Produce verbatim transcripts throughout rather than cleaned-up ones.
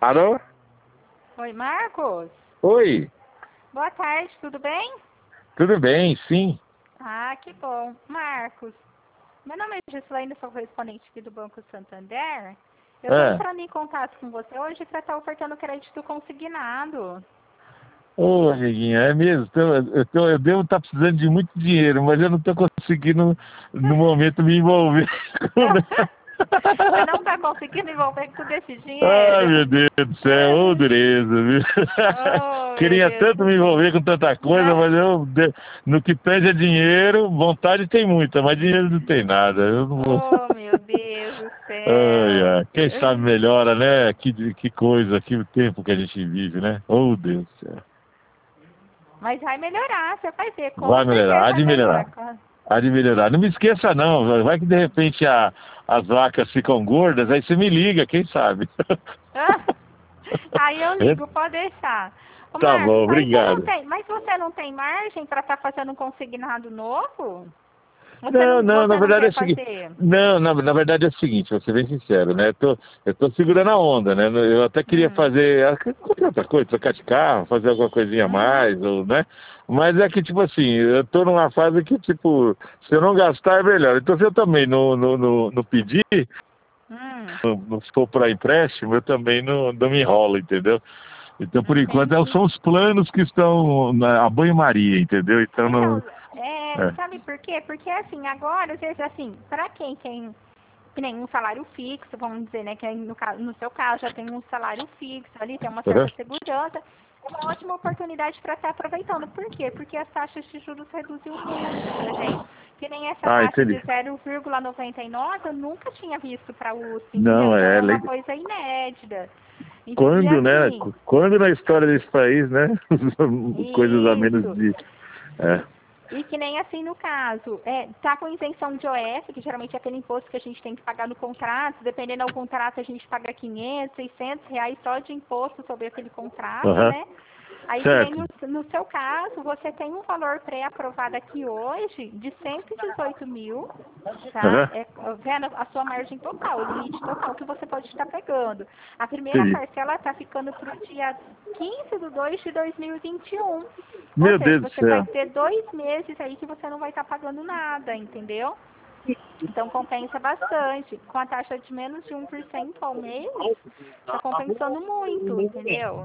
Alô? Oi, Marcos. Oi, Boa tarde, tudo bem? tudo bem, sim. Ah, que bom. Marcos, meu nome é Gislaine, sou correspondente aqui do Banco Santander. Eu estou Ah. entrando em contato com você hoje para estar ofertando crédito consignado. Ô, amiguinha, é mesmo, tô, eu, tô, eu devo estar precisando de muito dinheiro, mas eu não estou conseguindo, no momento, me envolver. Você não está conseguindo envolver com tudo esse Ai, dinheiro? meu Deus do céu, ô dureza, viu? Oh, meu Queria Deus tanto do me céu. envolver com tanta coisa, mas eu, de- no que pede é dinheiro, vontade tem muita, mas dinheiro não tem nada. Eu não vou. Oh, meu Deus do Ai, céu. ai, quem sabe melhora, né? Que, que coisa, que tempo que a gente vive, né? Oh, Deus do céu. Mas vai melhorar, você vai ver, com Vai melhorar, há certeza vai de melhorar. melhorar. Há de melhorar. Não me esqueça não, vai que de repente a, as vacas ficam gordas, aí você me liga, quem sabe? Ah, aí eu ligo, pode deixar. Ô, Tá Marcos, bom, mas você não obrigado. tem, mas você não tem margem para estar fazendo um consignado novo? Você Não, não, não, na você não verdade é quer o seguinte. fazer? Não, na, na verdade é o seguinte, vou ser bem sincero, né? Eu tô, eu tô segurando a onda, né? Eu até queria Hum, fazer ah, qualquer outra coisa, trocar de carro, fazer alguma coisinha a uhum, mais, ou, né? Mas é que, tipo assim, eu tô numa fase que, tipo, se eu não gastar é melhor. Então, se eu também não, não, não, não pedir, hum, não, não for para empréstimo, eu também não, não me enrolo, entendeu? Então, por enquanto, é- entendi. são os planos que estão na a banho-maria, entendeu? Então, não. Então, é, É. sabe por quê? Porque assim, agora, às vezes, assim, para quem tem que nem um salário fixo, vamos dizer, né, que aí no, ca- no seu caso já tem um salário fixo ali, tem uma Uhum. certa segurança, é uma ótima oportunidade para estar aproveitando. Por quê? Porque as taxas de juros reduziu muito pra gente. Que nem essa Ah, taxa de entendi. zero vírgula noventa e nove eu nunca tinha visto para U S P, entendeu? Não, Então é é uma legal. coisa inédita. E, e Quando, né? assim, Quando na história desse país, né? Coisas a menos isso. de. É. E que nem assim no caso, é, tá com isenção de O F, que geralmente é aquele imposto que a gente tem que pagar no contrato, dependendo do contrato a gente paga quinhentos, seiscentos reais só de imposto sobre aquele contrato, Uhum. né? Aí que nem Certo. no, no seu caso, você tem um valor pré-aprovado aqui hoje de cento e dezoito mil, tá? Uhum. É, vendo a sua margem total, o limite total que você pode estar pegando. A primeira Entendi. parcela está ficando para o dia quinze de dois de dois mil e vinte e um. Ou Meu seja, Deus do você vai céu. ter dois meses aí que você não vai estar pagando nada, entendeu? Então compensa bastante. Com a taxa de menos de um por cento ao mês, está compensando muito, entendeu?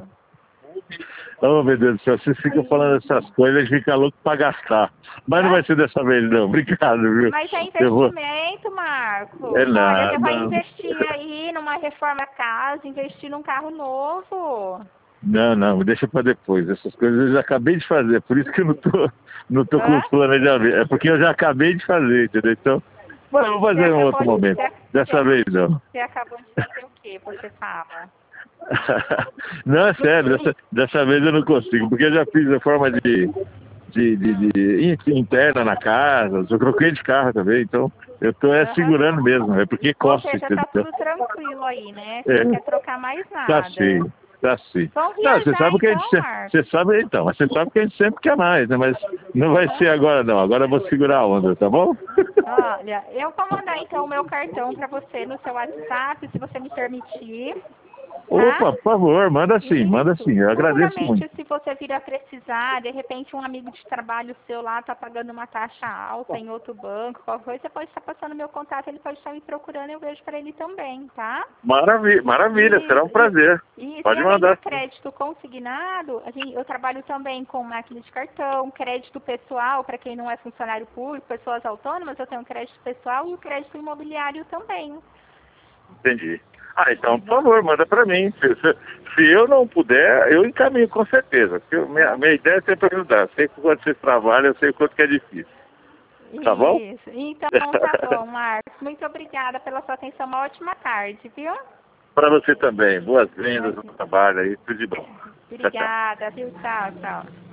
Oh, meu Deus do céu, vocês ficam falando essas coisas e fica louco pra gastar. Mas não Ah, vai ser dessa vez, não. Obrigado, viu? mas é Eu vou. investimento, É Marcos. Olha, você vai nada. investir aí numa reforma da casa, investir num carro novo. Não, não, deixa pra depois. Essas coisas eu já acabei de fazer, por isso que eu não tô, não tô com Hã? os planejamentos. É porque eu já acabei de fazer, entendeu? Então, mas eu vou Você fazer em um acabou outro de, momento. você, Dessa você vez não. você acabou de fazer o quê? Você fala. Não, é sério, dessa, dessa vez eu não consigo, porque eu já fiz a forma de, de, de, Hum. de interna na casa, eu troquei de carro também, então eu tô é, Aham. segurando mesmo, é porque Ou costa, seja, tá entendeu? tudo tranquilo aí, né? Você não É, quer trocar mais tá nada. sim, tá sim. Vamos Não, você viajar sabe que a gente, então, se- Marcos. você sabe então, mas você sabe que a gente sempre quer mais, né? Mas não vai Aham. ser agora não, agora eu vou segurar a onda, tá bom? Olha, eu vou mandar então o meu cartão para você no seu WhatsApp, se você me permitir, tá? Opa, por favor, manda sim, manda Isso. sim, eu agradeço muito. Futuramente, se você vir a precisar, de repente um amigo de trabalho seu lá tá pagando uma taxa alta em outro banco, qualquer coisa, você pode estar passando meu contato, ele pode estar me procurando, eu vejo para ele também, tá? Maravilha, maravilha, será um Isso, e, prazer. isso. E Pode além do mandar. crédito consignado, a gente, eu trabalho também com máquina de cartão, crédito pessoal, para quem não é funcionário público, pessoas autônomas, eu tenho crédito pessoal e o crédito imobiliário também. Entendi. Ah, então, por Tá bom? favor, manda para mim. Se, se- se eu não puder, eu encaminho com certeza. Porque eu- minha, Tá? minha ideia é sempre ajudar. Sei que quando vocês trabalham, eu sei o quanto que é difícil. Tá bom? Isso. Então, tá bom, Marcos. Muito obrigada pela sua atenção. Uma ótima tarde, viu? Para você também. Boas vendas no Imagina. trabalho aí. Tudo de bom. Tchau, tchau. Obrigada, viu? Tchau, tchau.